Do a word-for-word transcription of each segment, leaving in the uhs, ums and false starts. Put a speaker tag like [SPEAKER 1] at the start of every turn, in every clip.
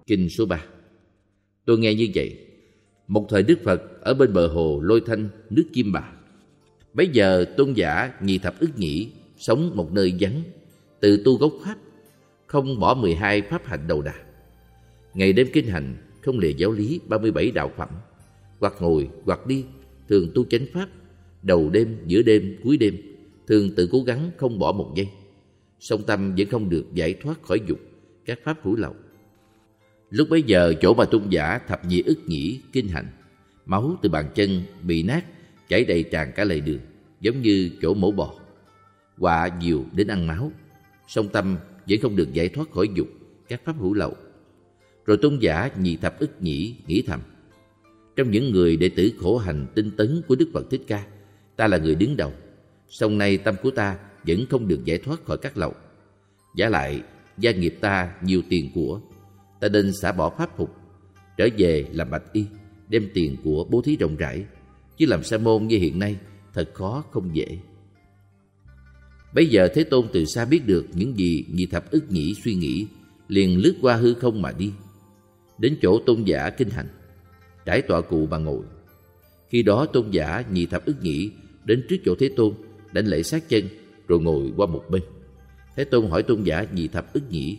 [SPEAKER 1] Kinh số ba. Tôi nghe như vậy. Một thời Đức Phật ở bên bờ hồ Lôi Thanh, nước Kim Bà. Bấy giờ tôn giả Nhị Thập Ức Nhĩ sống một nơi vắng, tự tu gốc pháp, không bỏ mười hai pháp hạnh đầu đà. Ngày đêm kinh hành, không lìa giáo lý ba mươi bảy đạo phẩm, hoặc ngồi hoặc đi, thường tu chánh pháp, đầu đêm, giữa đêm, cuối đêm, thường tự cố gắng không bỏ một giây. Song tâm vẫn không được giải thoát khỏi dục, các pháp hữu lậu. Lúc bấy giờ chỗ mà tôn giả Thập Nhị Ức Nhĩ kinh hành, máu từ bàn chân bị nát chảy đầy tràn cả lề đường, giống như chỗ mổ bò. Họa diều đến ăn máu, song tâm vẫn không được giải thoát khỏi dục, các pháp hữu lậu. Rồi tôn giả Nhị Thập Ức Nhĩ nghĩ thầm: trong những người đệ tử khổ hành tinh tấn của Đức Phật Thích Ca, ta là người đứng đầu. Song nay tâm của ta vẫn không được giải thoát khỏi các lậu. Giả lại gia nghiệp ta nhiều tiền của, ta nên xả bỏ pháp phục, trở về làm bạch y, đem tiền của bố thí rộng rãi. Chứ làm sa môn như hiện nay thật khó không dễ. Bấy giờ Thế Tôn từ xa biết được những gì Nhị Thập Ức Nhĩ suy nghĩ, liền lướt qua hư không mà đi, đến chỗ tôn giả kinh hành, trải tọa cụ mà ngồi. Khi đó tôn giả Nhị Thập Ức Nhĩ đến trước chỗ Thế Tôn, đảnh lễ sát chân, rồi ngồi qua một bên. Thế Tôn hỏi tôn giả Nhị Thập Ức Nhĩ: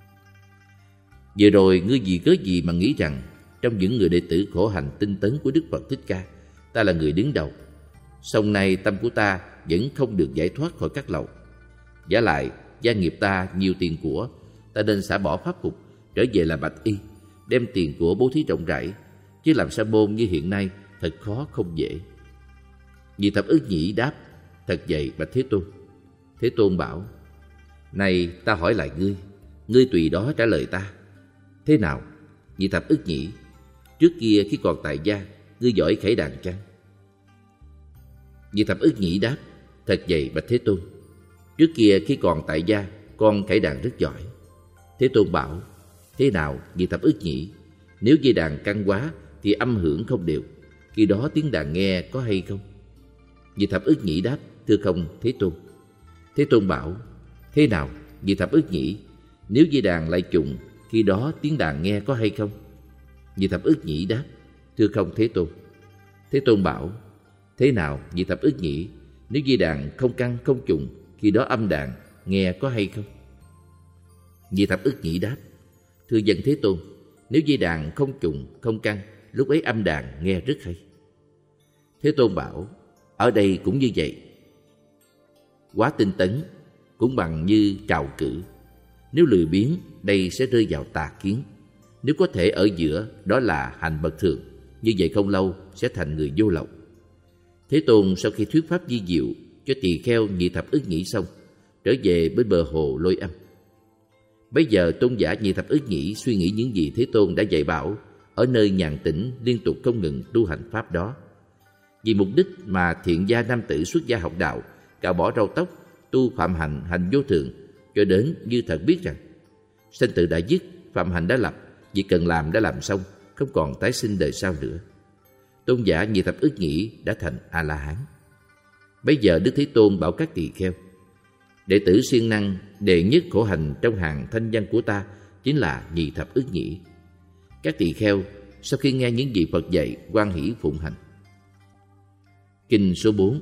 [SPEAKER 1] vừa rồi ngươi vì cớ gì mà nghĩ rằng trong những người đệ tử khổ hành tinh tấn của Đức Phật Thích Ca, ta là người đứng đầu? Song nay tâm của ta vẫn không được giải thoát khỏi các lậu. Giả lại gia nghiệp ta nhiều tiền của, ta nên xả bỏ pháp phục, trở về là bạch y, đem tiền của bố thí rộng rãi. Chứ làm sa môn như hiện nay thật khó không dễ. Nhị Thập Ức Nhĩ đáp: thật vậy bạch Thế Tôn. Thế Tôn bảo: này ta hỏi lại ngươi, ngươi tùy đó trả lời ta. Thế nào? Nhị Thập Ức Nhĩ: trước kia khi còn tại gia, ngươi giỏi khẩy đàn chăng? Nhị Thập Ức Nhĩ đáp: thật vậy bạch Thế Tôn. Trước kia khi còn tại gia, con khẩy đàn rất giỏi. Thế Tôn bảo: thế nào Nhị Thập Ức Nhĩ? Nếu dây đàn căng quá thì âm hưởng không đều, khi đó tiếng đàn nghe có hay không? Nhị Thập Ức Nhĩ đáp: thưa không Thế Tôn. Thế Tôn bảo: thế nào Nhị Thập Ức Nhĩ? Nếu dây đàn lại trùng, khi đó tiếng đàn nghe có hay không? Nhị Thập Ức Nhĩ đáp: thưa không Thế Tôn. Thế Tôn bảo: thế nào Nhị Thập Ức Nhĩ? Nếu dây đàn không căng không trùng, khi đó âm đàn nghe có hay không? Nhị Thập Ức Nhĩ đáp: thưa dân Thế Tôn, nếu dây đàn không trùng không căng, lúc ấy âm đàn nghe rất hay. Thế Tôn bảo: ở đây cũng như vậy. Quá tinh tấn cũng bằng như trào cử. Nếu lười biếng, đây sẽ rơi vào tà kiến. Nếu có thể ở giữa, đó là hành bậc thường. Như vậy không lâu sẽ thành người vô lậu. Thế Tôn sau khi thuyết pháp vi diệu cho tỳ kheo Nhị Thập Ức Nhĩ xong, trở về bên bờ hồ Lôi Âm. Bấy giờ tôn giả Nhị Thập Ức Nhĩ suy nghĩ những gì Thế Tôn đã dạy bảo, ở nơi nhàn tĩnh liên tục không ngừng tu hành pháp đó. Vì mục đích mà thiện gia nam tử xuất gia học đạo, cạo bỏ râu tóc, tu phạm hạnh hành vô thường, cho đến như thật biết rằng sinh tử đã dứt, phạm hạnh đã lập, việc cần làm đã làm xong, không còn tái sinh đời sau nữa. Tôn giả Nhị Thập Ức Nhĩ đã thành A La Hán. Bấy giờ Đức Thế Tôn bảo các tỳ kheo: đệ tử siêng năng đệ nhất khổ hành trong hàng thanh văn của ta chính là Nhị Thập Ức Nhĩ. Các tỳ kheo sau khi nghe những gì Phật dạy, hoan hỷ phụng hành. Kinh số bốn.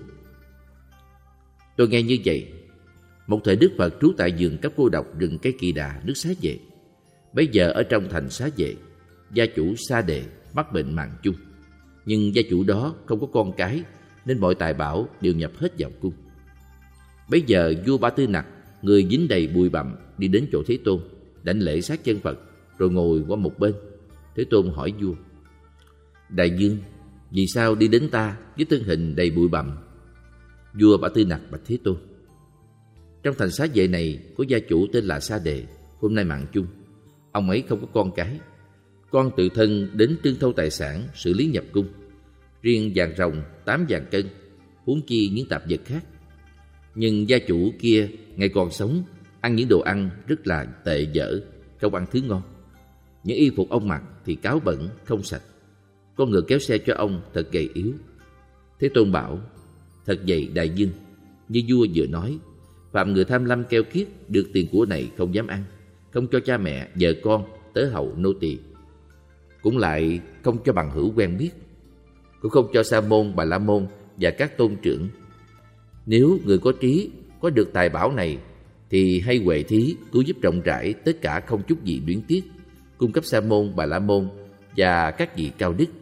[SPEAKER 1] Tôi nghe như vậy. Một thời Đức Phật trú tại vườn Cấp Cô Độc, rừng cây Kỳ Đà, nước Xá Vệ. Bấy giờ ở trong thành Xá Vệ, gia chủ Sa Đề mắc bệnh mạng chung. Nhưng gia chủ đó không có con cái, nên mọi tài bảo đều nhập hết vào cung. Bấy giờ vua Ba Tư Nặc, người dính đầy bụi bặm, đi đến chỗ Thế Tôn, đảnh lễ sát chân Phật, rồi ngồi qua một bên. Thế Tôn hỏi vua: đại vương, vì sao đi đến ta với thân hình đầy bụi bặm? Vua Ba Tư Nặc bạch Thế Tôn: trong thành Xá Vệ này có gia chủ tên là Sa Đề, hôm nay mạng chung. Ông ấy không có con cái. Con tự thân đến trưng thâu tài sản, xử lý nhập cung. Riêng vàng ròng tám vạn cân, huống chi những tạp vật khác. Nhưng gia chủ kia ngày còn sống ăn những đồ ăn rất là tệ dở, không ăn thứ ngon. Những y phục ông mặc thì cáo bẩn, không sạch. Con ngựa kéo xe cho ông thật gầy yếu. Thế Tôn bảo: thật vậy đại vương, như vua vừa nói, phạm người tham lam keo kiết, được tiền của này không dám ăn, không cho cha mẹ, vợ con, tớ hầu, nô tỳ, cũng lại không cho bằng hữu quen biết, cũng không cho Sa môn, Bà La môn và các tôn trưởng. Nếu người có trí có được tài bảo này thì hay huệ thí cứu giúp rộng rãi tất cả không chút gì luyến tiếc, cung cấp Sa môn, Bà La môn và các vị cao đức.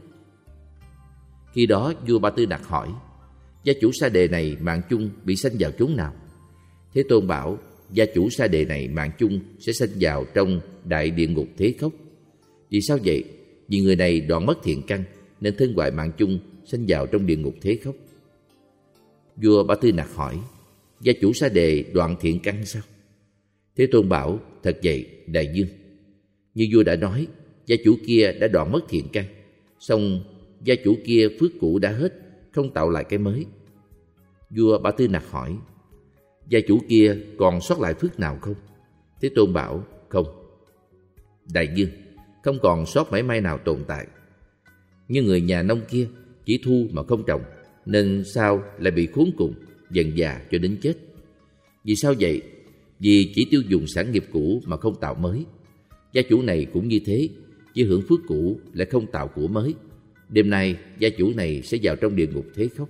[SPEAKER 1] Khi đó vua Ba Tư Nặc hỏi: gia chủ Sa Đề này mạng chung bị sanh vào chốn nào? Thế Tôn bảo: gia chủ Sa Đề này mạng chung sẽ sanh vào trong đại địa ngục Thế Khốc. Vì sao vậy? Vì người này đoạn mất thiện căn nên thân hoại mạng chung sanh vào trong địa ngục Thế Khốc. Vua Ba Tư Nặc hỏi: gia chủ Sa Đề đoạn thiện căn sao? Thế Tôn bảo: thật vậy, đại vương. Như vua đã nói, gia chủ kia đã đoạn mất thiện căn, song gia chủ kia phước cũ đã hết, không tạo lại cái mới. Vua Ba Tư Nặc hỏi: gia chủ kia còn sót lại phước nào không? Thế Tôn bảo: không. Đại vương, không còn sót mảy may nào tồn tại. Nhưng người nhà nông kia chỉ thu mà không trồng, nên sao lại bị khốn cùng, dần già cho đến chết? Vì sao vậy? Vì chỉ tiêu dùng sản nghiệp cũ mà không tạo mới. Gia chủ này cũng như thế, chỉ hưởng phước cũ lại không tạo của mới. Đêm nay gia chủ này sẽ vào trong địa ngục Thế Khốc.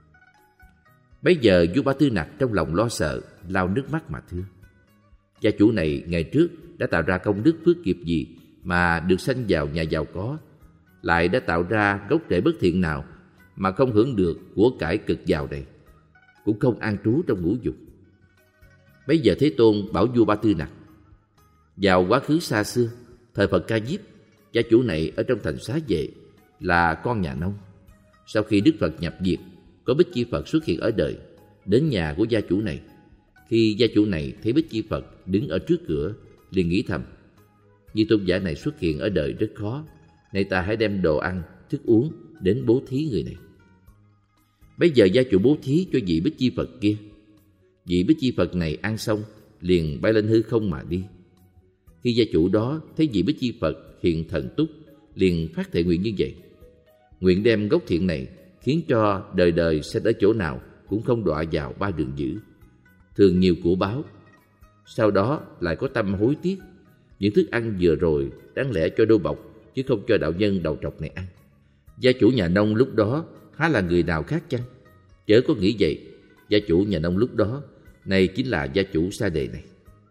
[SPEAKER 1] Bấy giờ vua Ba Tư Nặc trong lòng lo sợ, lau nước mắt mà thưa: gia chủ này ngày trước đã tạo ra công đức phước nghiệp gì mà được sanh vào nhà giàu có, lại đã tạo ra gốc rễ bất thiện nào mà không hưởng được của cải cực giàu này, cũng không an trú trong ngũ dục. Bấy giờ Thế Tôn bảo vua Ba Tư Nặc: vào quá khứ xa xưa, thời Phật Ca Diếp, gia chủ này ở trong thành Xá Vệ là con nhà nông. Sau khi Đức Phật nhập diệt, có Bích Chi Phật xuất hiện ở đời, đến nhà của gia chủ này. Khi gia chủ này thấy Bích Chi Phật đứng ở trước cửa, liền nghĩ thầm: như tôn giả này xuất hiện ở đời rất khó, nay ta hãy đem đồ ăn, thức uống đến bố thí người này. Bây giờ gia chủ bố thí cho vị Bích Chi Phật kia. Vị Bích Chi Phật này ăn xong liền bay lên hư không mà đi. Khi gia chủ đó thấy vị Bích Chi Phật hiện thần túc, liền phát thệ nguyện như vậy: nguyện đem gốc thiện này khiến cho đời đời sẽ ở chỗ nào cũng không đọa vào ba đường dữ, thường nhiều của báo. Sau đó lại có tâm hối tiếc, những thức ăn vừa rồi đáng lẽ cho đô bộc chứ không cho đạo nhân đầu trọc này ăn. Gia chủ nhà nông lúc đó há là người nào khác chăng? Chớ có nghĩ vậy. Gia chủ nhà nông lúc đó này chính là gia chủ Sa Đề này.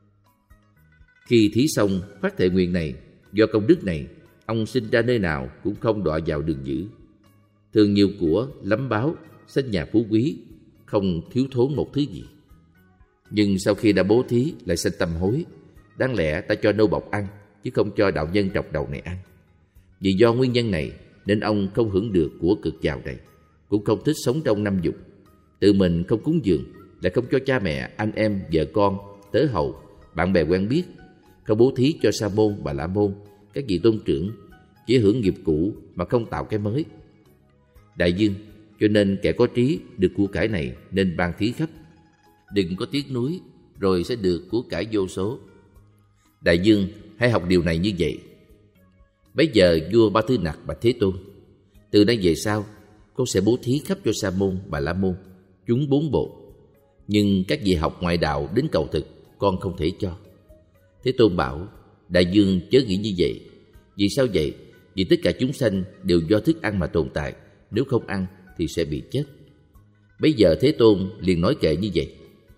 [SPEAKER 1] Khi thí xong phát thệ nguyện này, do công đức này, ông sinh ra nơi nào cũng không đọa vào đường dữ, thường nhiều của, lắm báo, sanh nhà phú quý, không thiếu thốn một thứ gì. Nhưng sau khi đã bố thí lại sinh tâm hối, đáng lẽ ta cho nô bộc ăn chứ không cho đạo nhân trọc đầu này ăn. Vì do nguyên nhân này nên ông không hưởng được của cực giàu này, cũng không thích sống trong năm dục, tự mình không cúng dường, lại không cho cha mẹ, anh em, vợ con, tớ hầu, bạn bè quen biết, không bố thí cho Sa môn, Bà La môn, các vị tôn trưởng, chỉ hưởng nghiệp cũ mà không tạo cái mới. Đại vương, cho nên kẻ có trí được của cải này nên ban thí khắp, đừng có tiếc nuối, rồi sẽ được của cải vô số. Đại vương hãy học điều này như vậy. Bấy giờ vua Ba Tư Nặc bạch Thế Tôn: từ nay về sau, con sẽ bố thí khắp cho Sa môn, Bà La môn, chúng bốn bộ. Nhưng các vị học ngoại đạo đến cầu thực, con không thể cho. Thế Tôn bảo: đại vương chớ nghĩ như vậy. Vì sao vậy? Vì tất cả chúng sanh đều do thức ăn mà tồn tại, nếu không ăn thì sẽ bị chết. Bấy giờ Thế Tôn liền nói kệ như vậy: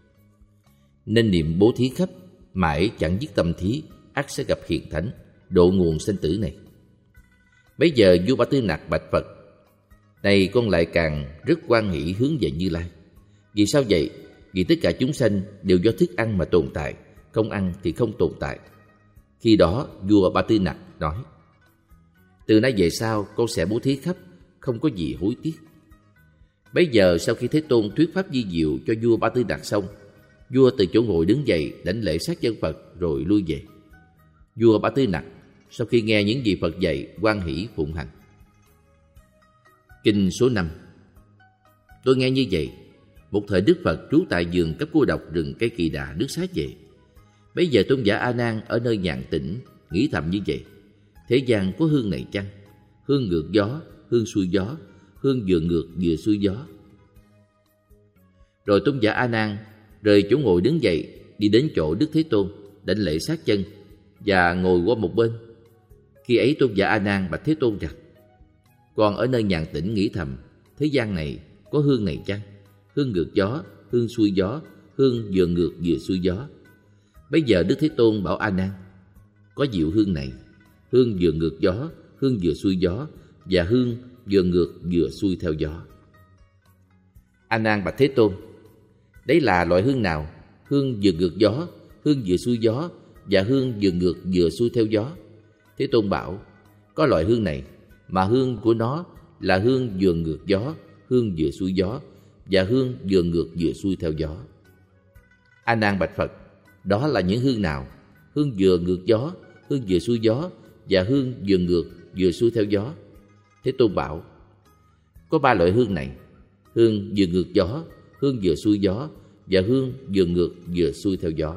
[SPEAKER 1] nên niệm bố thí khắp, mãi chẳng dứt tâm thí, ắt sẽ gặp hiền thánh, độ nguồn sanh tử này. Bấy giờ vua Ba Tư Nặc bạch Phật: này con lại càng rất hoan hỷ hướng về Như Lai. Vì sao vậy? Vì tất cả chúng sanh đều do thức ăn mà tồn tại, không ăn thì không tồn tại. Khi đó vua Ba Tư Nặc nói: từ nay về sau con sẽ bố thí khắp, không có gì hối tiếc. Bấy giờ sau khi Thế Tôn thuyết pháp vi diệu cho vua Ba Tư Nặc xong, vua từ chỗ ngồi đứng dậy đảnh lễ sát chân Phật rồi lui về. Vua Ba Tư Nặc sau khi nghe những gì Phật dạy, hoan hỷ phụng hành. Kinh số năm. Tôi nghe như vậy, một thời Đức Phật trú tại vườn cấp cô độc rừng cây Kỳ Đà nước Xá Vệ. Bấy giờ tôn giả A Nan ở nơi nhàn tĩnh nghĩ thầm như vậy: thế gian có hương này chăng? Hương ngược gió, hương xuôi gió, hương vừa ngược vừa xuôi gió. Rồi tôn giả A Nan rời chỗ ngồi đứng dậy, đi đến chỗ Đức Thế Tôn, đảnh lễ sát chân và ngồi qua một bên, Khi ấy Tôn giả A Nan bạch Thế Tôn rằng: Con ở nơi nhàn tĩnh nghĩ thầm, thế gian này có hương này chăng? Hương ngược gió, hương xuôi gió, hương vừa ngược vừa xuôi gió. Bây giờ Đức Thế Tôn bảo A Nan: Có diệu hương này, hương vừa ngược gió, hương vừa xuôi gió, và hương vừa ngược vừa xuôi theo gió. A Nan bạch Thế Tôn: Đấy là loại hương nào? Hương vừa ngược gió, hương vừa xuôi gió, và hương vừa ngược vừa xuôi theo gió. Thế Tôn bảo: Có loại hương này, mà hương của nó là hương vừa ngược gió, hương vừa xuôi gió, và hương vừa ngược vừa xuôi theo gió. A Nan bạch Phật: Đó là những hương nào? Hương vừa ngược gió, hương vừa xuôi gió, và hương vừa ngược vừa xuôi theo gió. Thế Tôn bảo: Có ba loại hương này: hương vừa ngược gió, hương vừa xuôi gió, và hương vừa ngược vừa xuôi theo gió.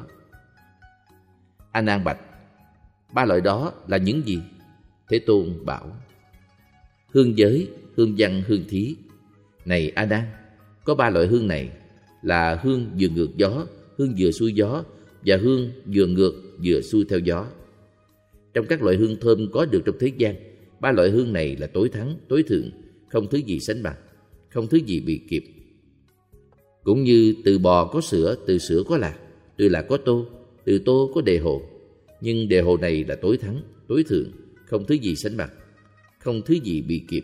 [SPEAKER 1] A Nan bạch: Ba loại đó là những gì? Thế Tôn bảo: Hương giới, hương văn, hương thí. Này A Nan, có ba loại hương này là hương vừa ngược gió, hương vừa xuôi gió, và hương vừa ngược vừa xuôi theo gió. Trong các loại hương thơm có được trong thế gian, ba loại hương này là tối thắng, tối thượng, không thứ gì sánh bằng, không thứ gì bị kịp. Cũng như từ bò có sữa, từ sữa có lạc, từ lạc có tô, từ tô có đề hồ. Nhưng đề hồ này là tối thắng, tối thượng, không thứ gì sánh bằng, không thứ gì bị kịp.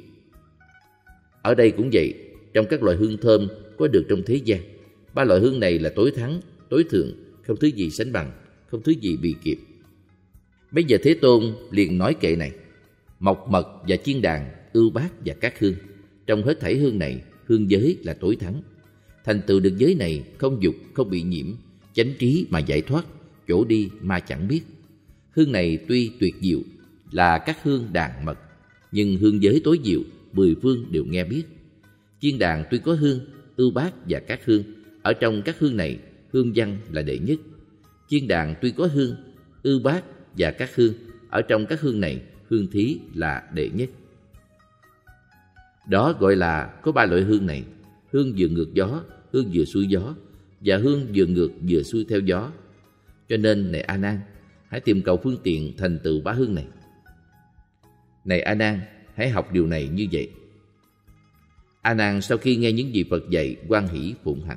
[SPEAKER 1] Ở đây cũng vậy, trong các loại hương thơm có được trong thế gian, ba loại hương này là tối thắng, tối thượng, không thứ gì sánh bằng, không thứ gì bị kịp. Bây giờ Thế Tôn liền nói kệ này: Mộc mật và chiên đàn, ưu bát và các hương, trong hết thảy hương này, hương giới là tối thắng. Thành tựu được giới này, không dục, không bị nhiễm, chánh trí mà giải thoát, chỗ đi mà chẳng biết. Hương này tuy tuyệt diệu, là các hương đàn mật, nhưng hương giới tối diệu, mười phương đều nghe biết. Chiên đàn tuy có hương, ưu bát và các hương, ở trong các hương này, hương văn là đệ nhất. Chiên đàn tuy có hương, ưu bát và các hương, ở trong các hương này, hương thí là đệ nhất. Đó gọi là có ba loại hương này: hương vừa ngược gió, hương vừa xuôi gió, và hương vừa ngược vừa xuôi theo gió. Cho nên này A Nan, hãy tìm cầu phương tiện thành tựu ba hương này. Này A Nan, hãy học điều này như vậy. A Nan sau khi nghe những gì Phật dạy, hoan hỷ phụng hành.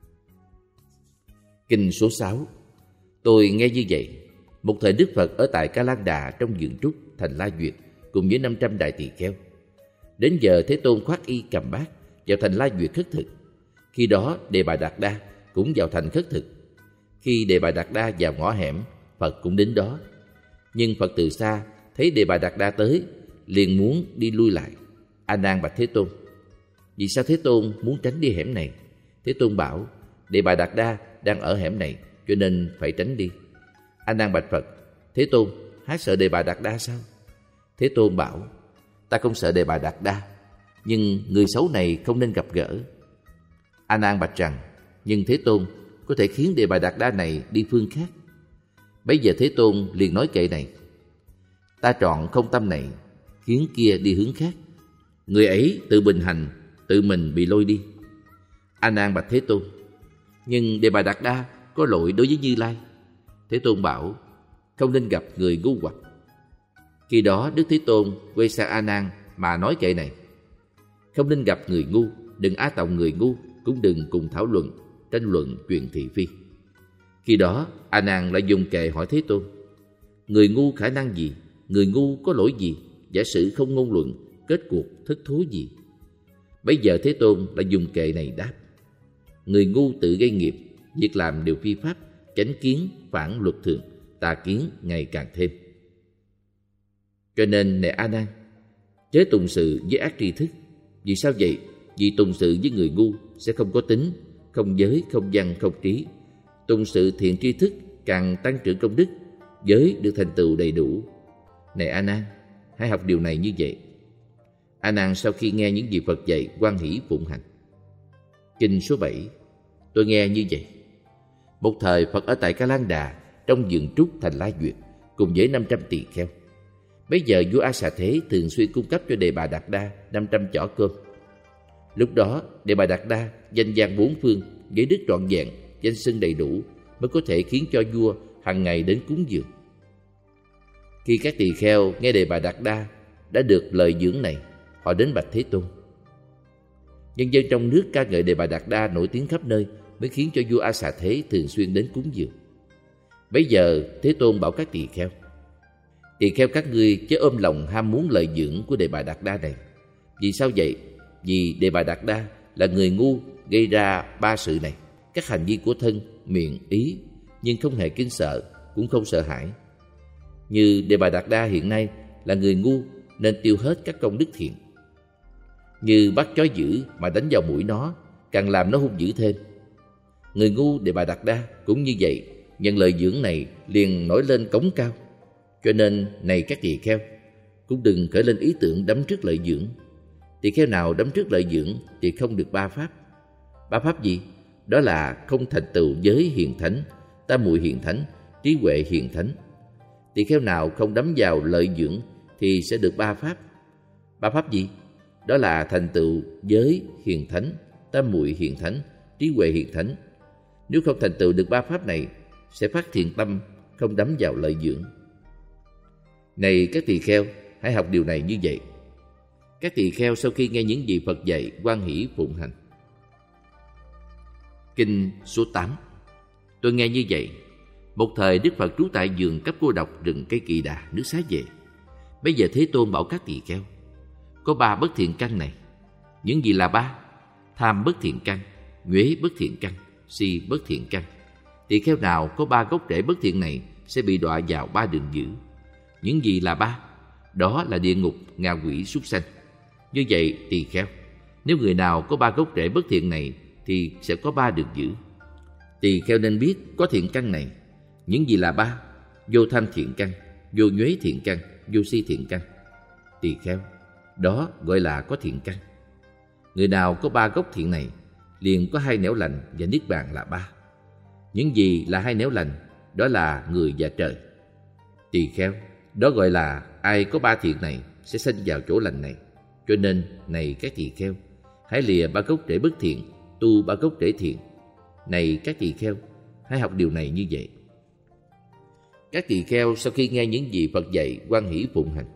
[SPEAKER 1] Kinh số sáu. Tôi nghe như vậy. Một thời Đức Phật ở tại Ca Lan Đà trong vườn trúc thành La Duyệt cùng với năm trăm đại tỳ kheo. Đến giờ Thế Tôn khoác y cầm bát vào thành La Duyệt khất thực. Khi đó Đề Bà Đạt Đa cũng vào thành khất thực. Khi Đề Bà Đạt Đa vào ngõ hẻm, Phật cũng đến đó. Nhưng Phật từ xa thấy Đề Bà Đạt Đa tới, liền muốn đi lui lại. A Nan bạch Thế Tôn: Vì sao Thế Tôn muốn tránh đi hẻm này? Thế Tôn bảo: Đề Bà Đạt Đa đang ở hẻm này, cho nên phải tránh đi. A Nan bạch Phật: Thế Tôn, há sợ Đề Bà Đạt Đa sao? Thế Tôn bảo: Ta không sợ Đề Bà Đạt Đa, nhưng người xấu này không nên gặp gỡ. A Nan bạch rằng: Nhưng Thế Tôn, có thể khiến Đề Bà Đạt Đa này đi phương khác. Bấy giờ Thế Tôn liền nói kệ này: Ta trọn không tâm này, khiến kia đi hướng khác. Người ấy tự bình hành, tự mình bị lôi đi. A Nan bạch Thế Tôn: Nhưng Đề Bà Đạt Đa có lỗi đối với Như Lai. Thế Tôn bảo: Không nên gặp người ngu hoặc. Khi đó Đức Thế Tôn quay sang A Nan mà nói kệ này: Không nên gặp người ngu, đừng á tòng người ngu, cũng đừng cùng thảo luận, tranh luận chuyện thị phi. Khi đó A Nan lại dùng kệ hỏi Thế Tôn: Người ngu khả năng gì? Người ngu có lỗi gì? Giả sử không ngôn luận, kết cuộc thất thố gì? Bấy giờ Thế Tôn lại dùng kệ này đáp: Người ngu tự gây nghiệp, việc làm đều phi pháp, chánh kiến phản luật thường, tà kiến ngày càng thêm. Cho nên này A Nan, chớ tùng sự với ác tri thức. Vì sao vậy? Vì tùng sự với người ngu sẽ không có tính, không giới, không văn, không trí. Tùng sự thiện tri thức càng tăng trưởng công đức, giới được thành tựu đầy đủ. Này A Nan, hãy học điều này như vậy. A Nan sau khi nghe những gì Phật dạy, hoan hỷ phụng hành. Kinh số bảy. Tôi nghe như vậy. Một thời Phật ở tại Ca Lan Đà trong vườn trúc thành La Duyệt cùng với năm trăm tỳ kheo. Bấy giờ vua A Xà Thế thường xuyên cung cấp cho Đề Bà Đạt Đa năm trăm chỏ cơm. Lúc đó Đề Bà Đạt Đa danh vang bốn phương, giới đức trọn vẹn, danh xưng đầy đủ, mới có thể khiến cho vua hàng ngày đến cúng dường. Khi các tỳ kheo nghe Đề Bà Đạt Đa đã được lời dưỡng này, họ đến bạch Thế Tôn. Nhân dân trong nước ca ngợi Đề Bà Đạt Đa nổi tiếng khắp nơi, mới khiến cho vua A Xà Thế thường xuyên đến cúng dường. Bấy giờ Thế Tôn bảo các tỳ kheo: Tỳ kheo các ngươi chớ ôm lòng ham muốn lợi dưỡng của Đề Bà Đạt Đa này. Vì sao vậy? Vì Đề Bà Đạt Đa là người ngu gây ra ba sự này: các hành vi của thân, miệng, ý, nhưng không hề kính sợ, cũng không sợ hãi. Như Đề Bà Đạt Đa hiện nay là người ngu nên tiêu hết các công đức thiện. Như bắt chó dữ mà đánh vào mũi nó, càng làm nó hung dữ thêm. Người ngu Đề Bà Đạt Đa cũng như vậy, nhận lời dưỡng này liền nổi lên cống cao. Cho nên này các tỳ kheo, cũng đừng khởi lên ý tưởng đắm trước lợi dưỡng. Tỳ kheo nào đắm trước lợi dưỡng thì không được ba pháp. Ba pháp gì? Đó là không thành tựu giới hiền thánh, tam muội hiền thánh, trí huệ hiền thánh. Tỳ kheo nào không đắm vào lợi dưỡng thì sẽ được ba pháp. Ba pháp gì? Đó là thành tựu giới hiền thánh, tam muội hiền thánh, trí huệ hiền thánh. Nếu không thành tựu được ba pháp này, sẽ phát thiện tâm, không đắm vào lợi dưỡng. Này các tỳ kheo, hãy học điều này như vậy. Các tỳ kheo sau khi nghe những gì Phật dạy, hoan hỷ phụng hành. Kinh số tám. Tôi nghe như vậy. Một thời Đức Phật trú tại vườn Cấp Cô Độc, rừng cây Kỳ Đà, nước Xá Vệ. Bây giờ Thế Tôn bảo các tỳ kheo: có ba bất thiện căn này. Những gì là ba? Tham bất thiện căn, nhuế bất thiện căn, si bất thiện căn. Tỳ kheo nào có ba gốc rễ bất thiện này sẽ bị đọa vào ba đường dữ. Những gì là ba? Đó là địa ngục, ngạ quỷ, súc sanh. Như vậy tỳ kheo, nếu người nào có ba gốc rễ bất thiện này thì sẽ có ba đường dữ. Tỳ kheo nên biết có thiện căn này. Những gì là ba? Vô tham thiện căn, vô nhuế thiện căn, vô si thiện căn. Tỳ kheo, đó gọi là có thiện căn. Người nào có ba gốc thiện này liền có hai nẻo lành và niết bàn là ba. Những gì là hai nẻo lành? Đó là người và trời. Tỳ kheo, đó gọi là ai có ba thiện này sẽ sanh vào chỗ lành này. Cho nên này các tỳ kheo, hãy lìa ba gốc rễ bất thiện, tu ba gốc rễ thiện. Này các tỳ kheo, hãy học điều này như vậy. Các tỳ kheo sau khi nghe những gì Phật dạy, hoan hỷ phụng hành.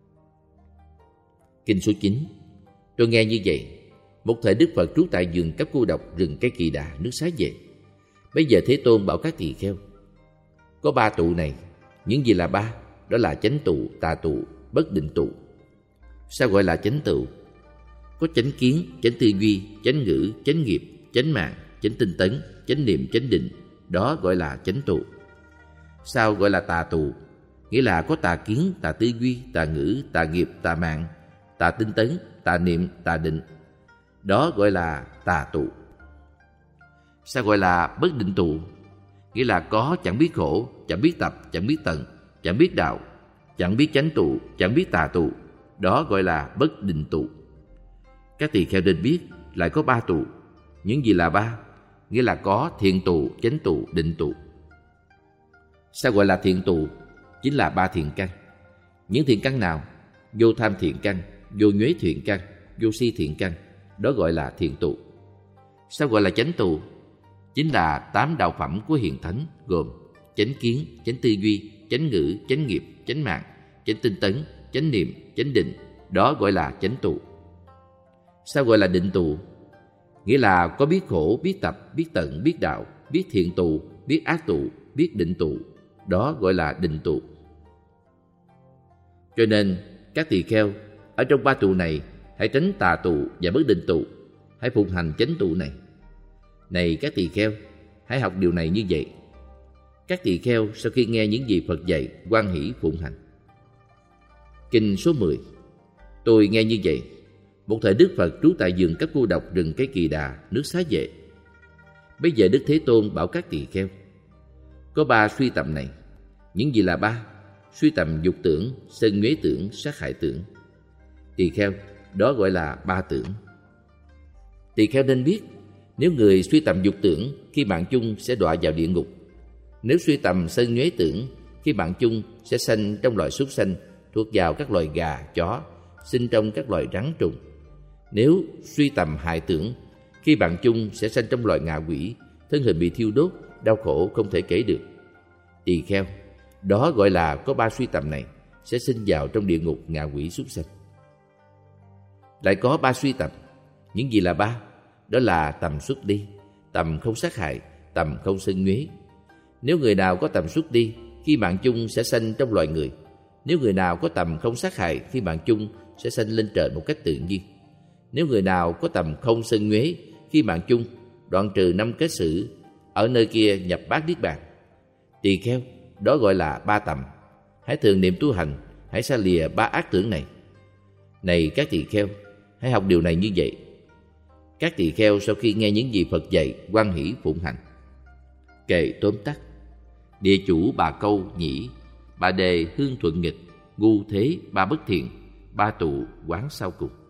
[SPEAKER 1] Kinh số chín. Tôi nghe như vậy. Một thời Đức Phật trú tại vườn Cấp Cô Độc, rừng cây Kỳ Đà, nước Xá Vệ. Bây giờ Thế Tôn bảo các tỳ kheo: có ba tụ này. Những gì là ba? Đó là chánh tụ, tà tụ, bất định tụ. Sao gọi là chánh tụ? Có chánh kiến, chánh tư duy, chánh ngữ, chánh nghiệp, chánh mạng, chánh tinh tấn, chánh niệm, chánh định. Đó gọi là chánh tụ. Sao gọi là tà tụ? Nghĩa là có tà kiến, tà tư duy, tà ngữ, tà nghiệp, tà mạng, tà tinh tấn, tà niệm, tà định. Đó gọi là tà tụ. Sao gọi là bất định tụ? Nghĩa là có chẳng biết khổ, chẳng biết tập, chẳng biết tận, chẳng biết đạo, chẳng biết chánh tụ, chẳng biết tà tụ. Đó gọi là bất định tụ. Các tỳ kheo nên biết lại có ba tụ. Những gì là ba? Nghĩa là có thiện tụ, chánh tụ, định tụ. Sao gọi là thiện tụ? Chính là ba thiện căn. Những thiện căn nào? Vô tham thiện căn, vô nhuế thiện căn, vô si thiện căn. Đó gọi là thiện tụ. Sao gọi là chánh tụ? Chính là tám đạo phẩm của hiền thánh, gồm chánh kiến, chánh tư duy, chánh ngữ, chánh nghiệp, chánh mạng, chánh tinh tấn, chánh niệm, chánh định. Đó gọi là chánh tụ. Sao gọi là định tụ? Nghĩa là có biết khổ, biết tập, biết tận, biết đạo, biết thiện tụ, biết ác tụ, biết định tụ. Đó gọi là định tụ. Cho nên các tỳ kheo ở trong ba tụ này hãy tránh tà tụ và bất định tụ, hãy phụng hành chánh tụ này. Này các tỳ kheo, hãy học điều này như vậy. Các tỳ kheo sau khi nghe những gì Phật dạy, hoan hỷ phụng hành. Kinh số mười. Tôi nghe như vậy. Một thời Đức Phật trú tại vườn Cấp Cô Độc, rừng cây Kỳ Đà, nước Xá Vệ. Bây giờ Đức Thế Tôn bảo các tỳ kheo: có ba suy tầm này. Những gì là ba? Suy tầm dục tưởng, sân nhuế tưởng, sát hại tưởng. Tỳ kheo, đó gọi là ba tưởng. Tỳ kheo nên biết, nếu người suy tầm dục tưởng, khi mạng chung sẽ đọa vào địa ngục. Nếu suy tầm sân nhuế tưởng, khi mạng chung sẽ sanh trong loài súc sanh, thuộc vào các loài gà, chó, sinh trong các loài rắn trùng. Nếu suy tầm hại tưởng, khi bạn chung sẽ sanh trong loài ngạ quỷ, thân hình bị thiêu đốt, đau khổ không thể kể được. Tỳ kheo, đó gọi là có ba suy tầm này, sẽ sinh vào trong địa ngục ngạ quỷ súc sanh. Lại có ba suy tầm. Những gì là ba? Đó là tầm xuất đi, tầm không sát hại, tầm không sân nhuế. Nếu người nào có tầm xuất đi, khi mạng chung sẽ sanh trong loài người. Nếu người nào có tầm không sát hại, khi mạng chung sẽ sanh lên trời một cách tự nhiên. Nếu người nào có tầm không sân nhuế, khi mạng chung đoạn trừ năm kết xử, ở nơi kia nhập bát niết bàn. Tỳ kheo, đó gọi là ba tầm. Hãy thường niệm tu hành, hãy xa lìa ba ác tưởng này. Này các tỳ kheo, hãy học điều này như vậy. Các tỳ kheo sau khi nghe những gì Phật dạy, hoan hỷ phụng hành. Kệ tóm tắt: địa chủ bà câu nhĩ, bà đề hương thuận nghịch, ngu thế ba bất thiện, ba tụ quán sau cùng.